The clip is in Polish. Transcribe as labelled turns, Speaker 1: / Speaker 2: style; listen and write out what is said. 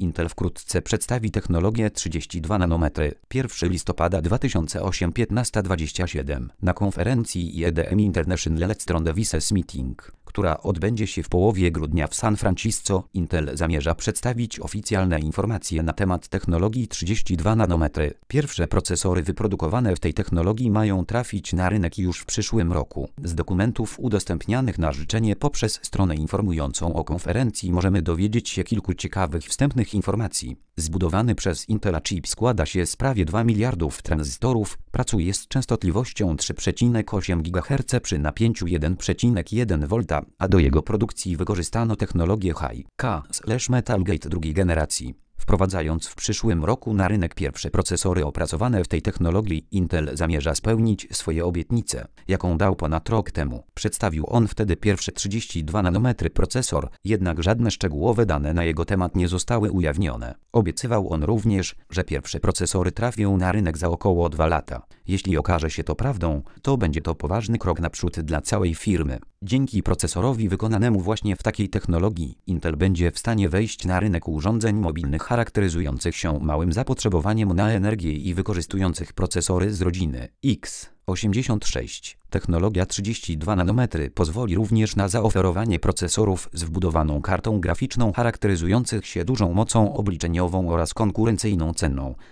Speaker 1: Intel wkrótce przedstawi technologię 32 nanometry. 1 listopada 2008 15:27 na konferencji EDM International Electron Devices Meeting, która odbędzie się w połowie grudnia w San Francisco. Intel zamierza przedstawić oficjalne informacje na temat technologii 32 nanometry. Pierwsze procesory wyprodukowane w tej technologii mają trafić na rynek już w przyszłym roku. Z dokumentów udostępnianych na życzenie poprzez stronę informującą o konferencji możemy dowiedzieć się kilku ciekawych wstępnych informacji. Zbudowany przez Intela chip składa się z prawie 2 miliardów tranzystorów, pracuje z częstotliwością 3,8 GHz przy napięciu 1,1 V, a do jego produkcji wykorzystano technologię High-K/Metal Gate drugiej generacji. Wprowadzając w przyszłym roku na rynek pierwsze procesory opracowane w tej technologii, Intel zamierza spełnić swoje obietnice, jaką dał ponad rok temu. Przedstawił on wtedy pierwszy 32 nanometry procesor, jednak żadne szczegółowe dane na jego temat nie zostały ujawnione. Obiecywał on również, że pierwsze procesory trafią na rynek za około 2 lata. Jeśli okaże się to prawdą, to będzie to poważny krok naprzód dla całej firmy. Dzięki procesorowi wykonanemu właśnie w takiej technologii, Intel będzie w stanie wejść na rynek urządzeń mobilnych charakteryzujących się małym zapotrzebowaniem na energię i wykorzystujących procesory z rodziny x86. Technologia 32 nanometry pozwoli również na zaoferowanie procesorów z wbudowaną kartą graficzną charakteryzujących się dużą mocą obliczeniową oraz konkurencyjną ceną.